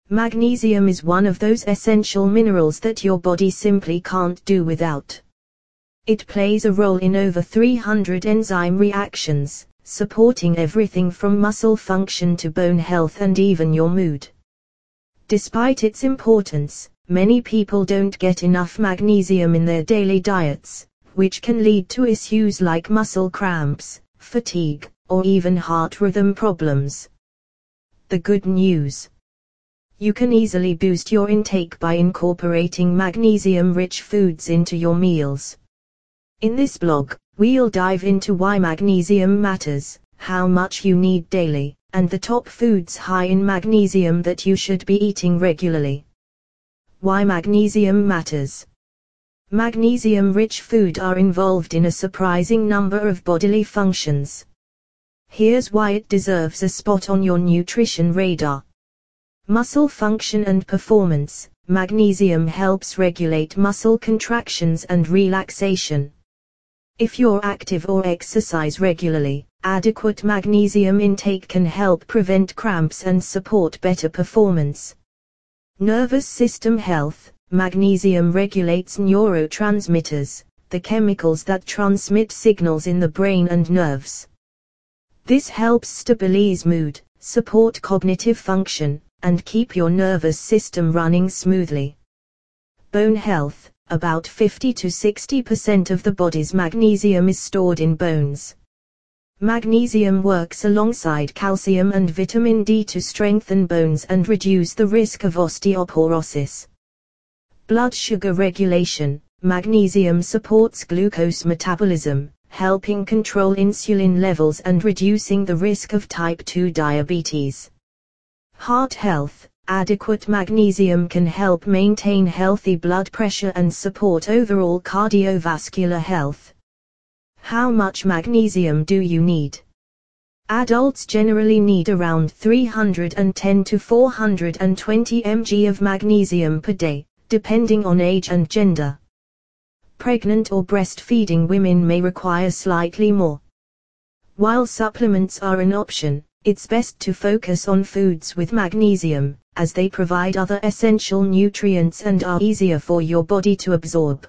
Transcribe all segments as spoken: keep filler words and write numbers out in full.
Magnesium is one of those essential minerals that your body simply can't do without. It plays a role in over three hundred enzyme reactions, supporting everything from muscle function to bone health and even your mood. Despite its importance, many people don't get enough magnesium in their daily diets, which can lead to issues like muscle cramps, fatigue, or even heart rhythm problems. The good news: you can easily boost your intake by incorporating magnesium-rich foods into your meals. In this blog, we'll dive into why magnesium matters, how much you need daily, and the top foods high in magnesium that you should be eating regularly. Why magnesium matters. Magnesium-rich foods are involved in a surprising number of bodily functions. Here's why it deserves a spot on your nutrition radar. Muscle function and performance. Magnesium helps regulate muscle contractions and relaxation. If you're active or exercise regularly, adequate magnesium intake can help prevent cramps and support better performance. Nervous system health. Magnesium regulates neurotransmitters, the chemicals that transmit signals in the brain and nerves. This helps stabilize mood, support cognitive function, and keep your nervous system running smoothly. Bone health. About fifty to sixty percent of the body's magnesium is stored in bones. Magnesium works alongside calcium and vitamin D to strengthen bones and reduce the risk of osteoporosis. Blood sugar regulation. Magnesium supports glucose metabolism, helping control insulin levels and reducing the risk of type two diabetes. Heart health. Adequate magnesium can help maintain healthy blood pressure and support overall cardiovascular health. How much magnesium do you need? Adults generally need around three hundred ten to four hundred twenty milligrams of magnesium per day, depending on age and gender. Pregnant or breastfeeding women may require slightly more. While supplements are an option, it's best to focus on foods with magnesium, as they provide other essential nutrients and are easier for your body to absorb.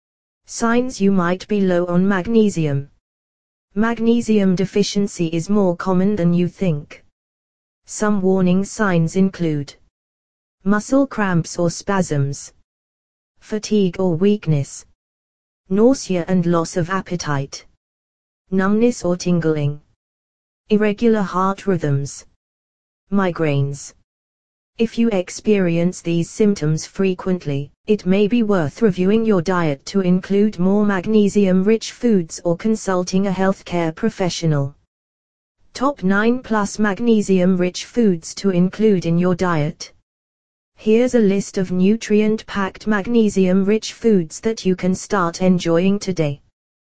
Signs you might be low on magnesium. Magnesium deficiency is more common than you think. Some warning signs include muscle cramps or spasms, fatigue or weakness, nausea and loss of appetite, numbness or tingling, irregular heart rhythms, migraines. If you experience these symptoms frequently, it may be worth reviewing your diet to include more magnesium-rich foods or consulting a healthcare professional. Top nine plus magnesium-rich foods to include in your diet. Here's a list of nutrient-packed magnesium-rich foods that you can start enjoying today.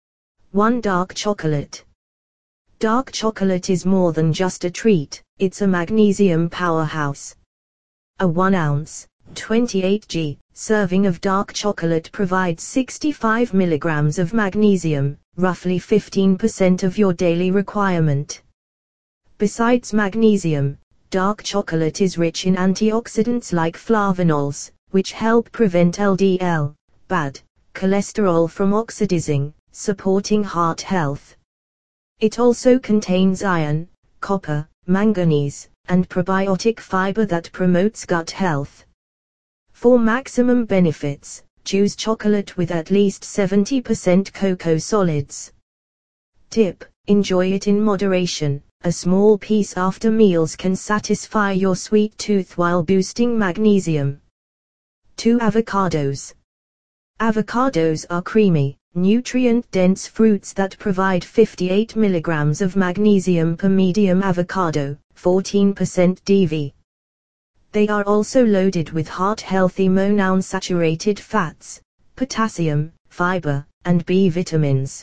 one Dark chocolate. Dark chocolate is more than just a treat, it's a magnesium powerhouse. A one ounce, twenty-eight gram, serving of dark chocolate provides sixty-five milligrams of magnesium, roughly fifteen percent of your daily requirement. Besides magnesium, dark chocolate is rich in antioxidants like flavonols, which help prevent L D L, bad cholesterol from oxidizing, supporting heart health. It also contains iron, copper, manganese, and probiotic fiber that promotes gut health. For maximum benefits, choose chocolate with at least seventy percent cocoa solids. Tip: enjoy it in moderation. A small piece after meals can satisfy your sweet tooth while boosting magnesium. two Avocados. Avocados are creamy, nutrient-dense fruits that provide fifty-eight milligrams of magnesium per medium avocado, fourteen percent D V. They are also loaded with heart-healthy monounsaturated fats, potassium, fiber, and B vitamins.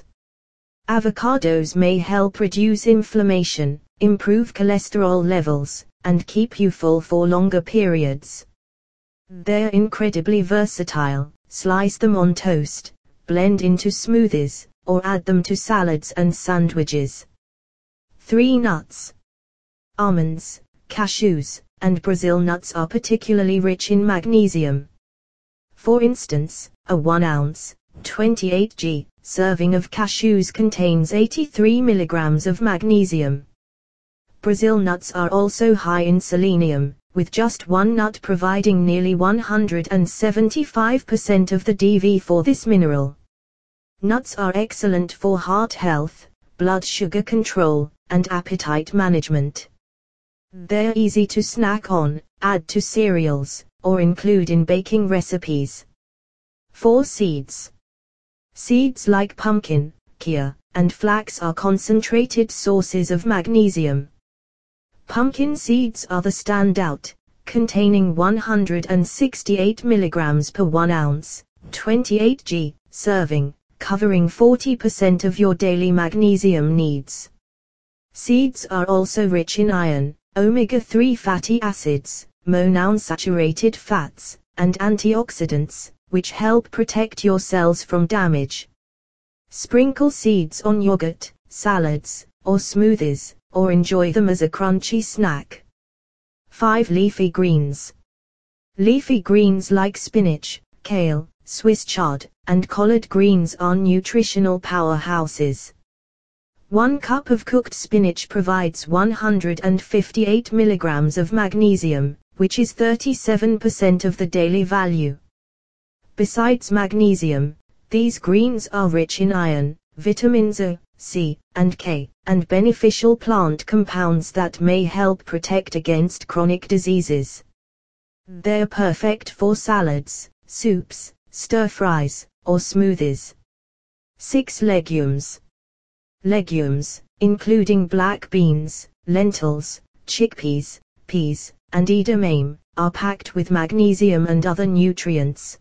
Avocados may help reduce inflammation, improve cholesterol levels, and keep you full for longer periods. They're incredibly versatile. Slice them on toast, blend into smoothies, or add them to salads and sandwiches. three Nuts. Almonds, cashews, and Brazil nuts are particularly rich in magnesium. For instance, a one ounce, twenty-eight grams, serving of cashews contains eighty-three milligrams of magnesium. Brazil nuts are also high in selenium, with just one nut providing nearly one hundred seventy-five percent of the D V for this mineral. Nuts are excellent for heart health, blood sugar control, and appetite management. They're easy to snack on, add to cereals, or include in baking recipes. four Seeds. Seeds like pumpkin, chia, and flax are concentrated sources of magnesium. Pumpkin seeds are the standout, containing one hundred sixty-eight milligrams per one ounce, twenty-eight grams, serving, covering forty percent of your daily magnesium needs. Seeds are also rich in iron, omega three fatty acids, monounsaturated fats, and antioxidants, which help protect your cells from damage. Sprinkle seeds on yogurt, salads, or smoothies, or enjoy them as a crunchy snack. five Leafy greens. Leafy greens like spinach, kale, Swiss chard, and collard greens are nutritional powerhouses. One cup of cooked spinach provides one hundred fifty-eight milligrams of magnesium, which is thirty-seven percent of the daily value. Besides magnesium, these greens are rich in iron, vitamins A, C, and K, and beneficial plant compounds that may help protect against chronic diseases. They're perfect for salads, soups, stir-fries, or smoothies. six Legumes. Legumes, including black beans, lentils, chickpeas, peas, and edamame, are packed with magnesium and other nutrients.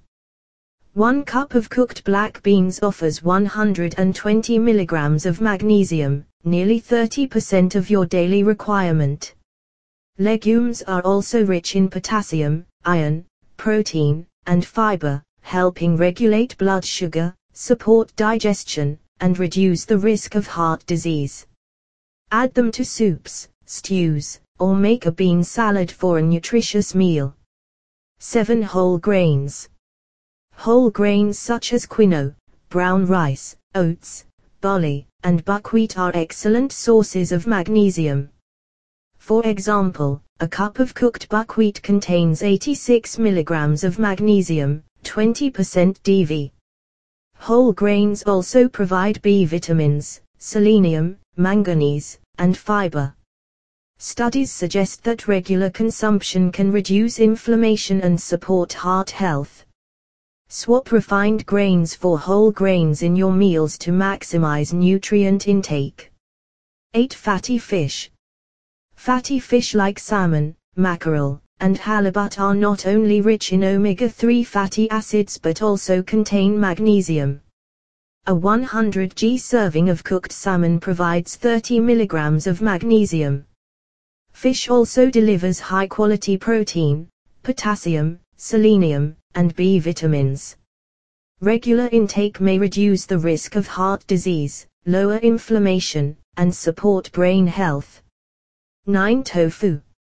One cup of cooked black beans offers one hundred twenty milligrams of magnesium, nearly thirty percent of your daily requirement. Legumes are also rich in potassium, iron, protein, and fiber, helping regulate blood sugar, support digestion, and reduce the risk of heart disease. Add them to soups, stews, or make a bean salad for a nutritious meal. seven Whole grains. Whole grains such as quinoa, brown rice, oats, barley, and buckwheat are excellent sources of magnesium. For example, a cup of cooked buckwheat contains eighty-six milligrams of magnesium, twenty percent D V. Whole grains also provide B vitamins, selenium, manganese, and fiber. Studies suggest that regular consumption can reduce inflammation and support heart health. Swap refined grains for whole grains in your meals to maximize nutrient intake. eight Fatty fish. Fatty fish like salmon, mackerel, and halibut are not only rich in omega three fatty acids but also contain magnesium. A one hundred grams serving of cooked salmon provides thirty milligrams of magnesium. Fish also delivers high-quality protein, potassium, selenium, and B vitamins. Regular intake may reduce the risk of heart disease, lower inflammation, and support brain health. nine Tofu.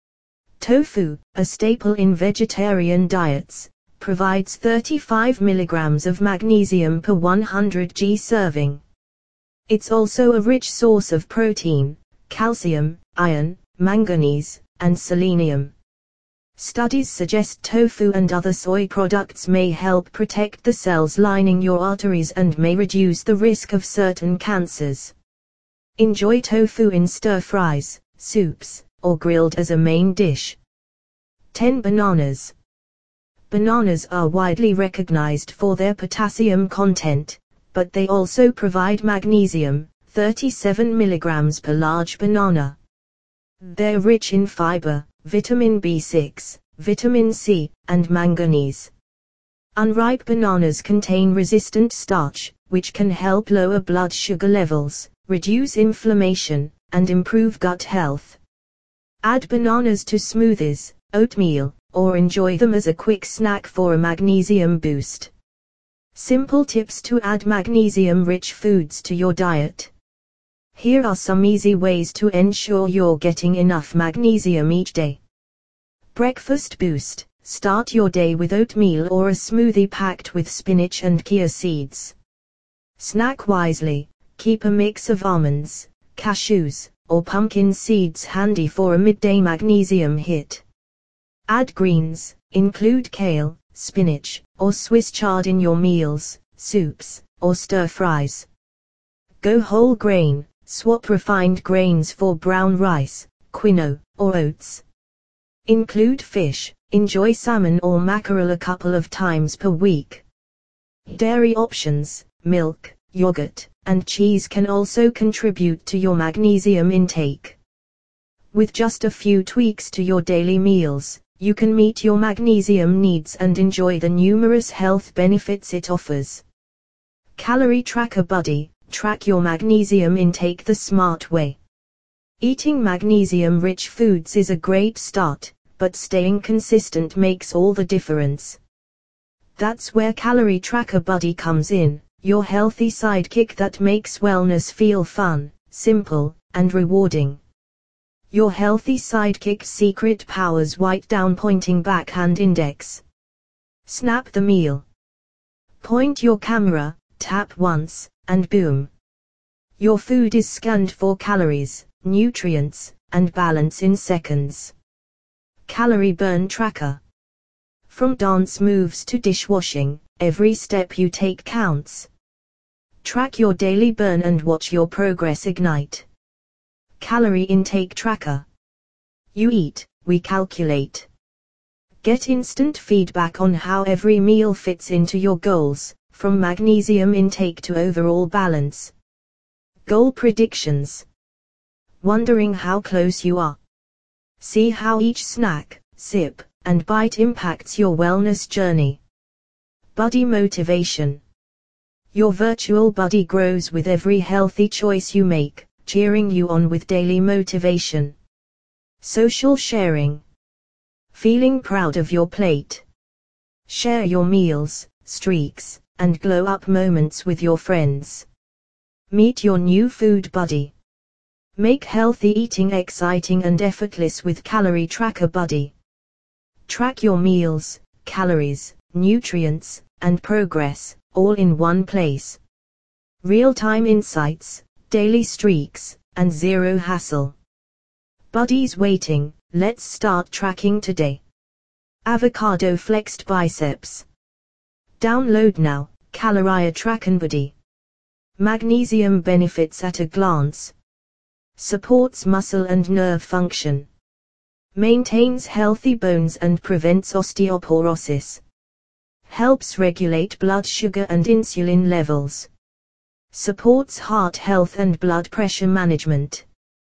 Tofu, a staple in vegetarian diets, provides thirty-five milligrams of magnesium per one hundred grams serving. It's also a rich source of protein, calcium, iron, manganese, and selenium. Studies suggest tofu and other soy products may help protect the cells lining your arteries and may reduce the risk of certain cancers. Enjoy tofu in stir-fries, soups, or grilled as a main dish. ten Bananas. Bananas are widely recognized for their potassium content, but they also provide magnesium, thirty-seven milligrams per large banana. They're rich in fiber, vitamin B six, vitamin C, and manganese. Unripe bananas contain resistant starch, which can help lower blood sugar levels, reduce inflammation, and improve gut health. Add bananas to smoothies, oatmeal, or enjoy them as a quick snack for a magnesium boost. Simple tips to add magnesium-rich foods to your diet. Here are some easy ways to ensure you're getting enough magnesium each day. Breakfast boost. Start your day with oatmeal or a smoothie packed with spinach and chia seeds. Snack wisely. Keep a mix of almonds, cashews, or pumpkin seeds handy for a midday magnesium hit. Add greens. Include kale, spinach, or Swiss chard in your meals, soups, or stir-fries. Go whole grain. Swap refined grains for brown rice, quinoa, or oats. Include fish. Enjoy salmon or mackerel a couple of times per week. Dairy options, milk, yogurt, and cheese can also contribute to your magnesium intake. With just a few tweaks to your daily meals, you can meet your magnesium needs and enjoy the numerous health benefits it offers. Calorie Tracker Buddy. Track your magnesium intake the smart way. Eating magnesium-rich foods is a great start, but staying consistent makes all the difference. That's where Calorie Tracker Buddy comes in, your healthy sidekick that makes wellness feel fun, simple, and rewarding. Your healthy sidekick's secret powers: write down pointing backhand index. Snap the meal. Point your camera, tap once, and boom. Your food is scanned for calories, nutrients, and balance in seconds. Calorie Burn Tracker. From dance moves to dishwashing, every step you take counts. Track your daily burn and watch your progress ignite. Calorie Intake Tracker. You eat, we calculate. Get instant feedback on how every meal fits into your goals, from magnesium intake to overall balance. Goal predictions. Wondering how close you are? See how each snack, sip, and bite impacts your wellness journey. Buddy Motivation. Your virtual buddy grows with every healthy choice you make, cheering you on with daily motivation. Social Sharing. Feeling proud of your plate. Share your meals, streaks, and glow-up moments with your friends. Meet your new food buddy. Make healthy eating exciting and effortless with Calorie Tracker Buddy. Track your meals, calories, nutrients, and progress, all in one place. Real-time insights, daily streaks, and zero hassle. Buddies waiting, let's start tracking today. Avocado Flexed Biceps. Download now, Calorie Tracker Buddy. Magnesium benefits at a glance. Supports muscle and nerve function. Maintains healthy bones and prevents osteoporosis. Helps regulate blood sugar and insulin levels. Supports heart health and blood pressure management.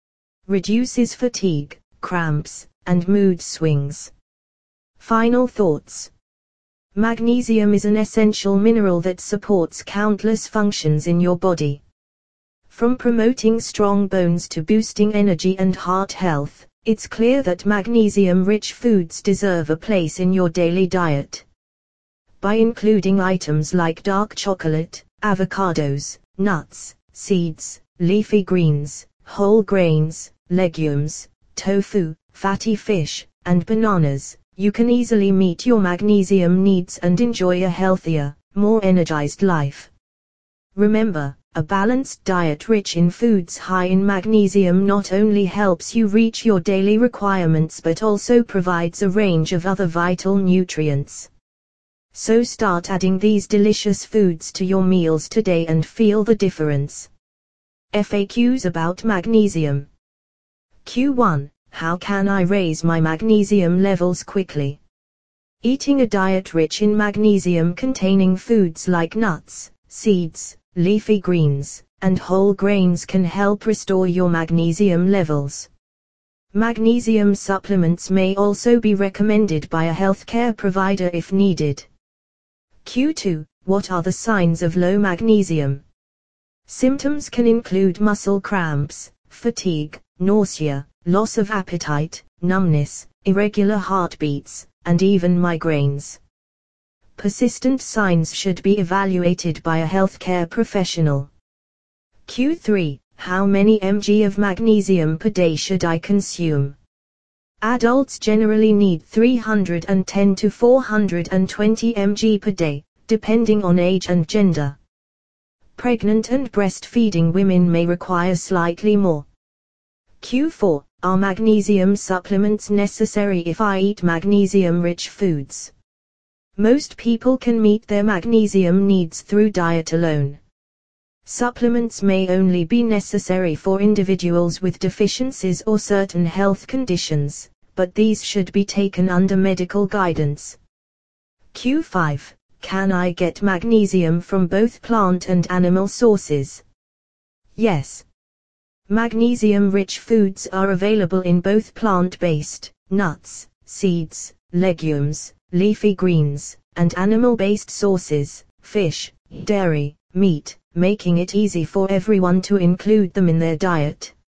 Reduces fatigue, cramps, and mood swings. Final thoughts. Magnesium is an essential mineral that supports countless functions in your body. From promoting strong bones to boosting energy and heart health, it's clear that magnesium-rich foods deserve a place in your daily diet. By including items like dark chocolate, avocados, nuts, seeds, leafy greens, whole grains, legumes, tofu, fatty fish, and bananas, you can easily meet your magnesium needs and enjoy a healthier, more energized life. Remember, a balanced diet rich in foods high in magnesium not only helps you reach your daily requirements but also provides a range of other vital nutrients. So start adding these delicious foods to your meals today and feel the difference. F A Qs about magnesium. Q one. How can I raise my magnesium levels quickly? Eating a diet rich in magnesium containing foods like nuts, seeds, leafy greens, and whole grains can help restore your magnesium levels. Magnesium supplements may also be recommended by a healthcare provider if needed. Q two. What are the signs of low magnesium? Symptoms can include muscle cramps, fatigue, nausea, loss of appetite, numbness, irregular heartbeats, and even migraines. Persistent signs should be evaluated by a healthcare professional. Q three. How many milligrams of magnesium per day should I consume? Adults generally need three hundred ten to four hundred twenty milligrams per day, depending on age and gender. Pregnant and breastfeeding women may require slightly more. Q four. Are magnesium supplements necessary if I eat magnesium-rich foods? Most people can meet their magnesium needs through diet alone. Supplements may only be necessary for individuals with deficiencies or certain health conditions, but these should be taken under medical guidance. Q five. Can I get magnesium from both plant and animal sources? Yes. Magnesium-rich foods are available in both plant-based, nuts, seeds, legumes, leafy greens, and animal-based sources, fish, dairy, meat, making it easy for everyone to include them in their diet.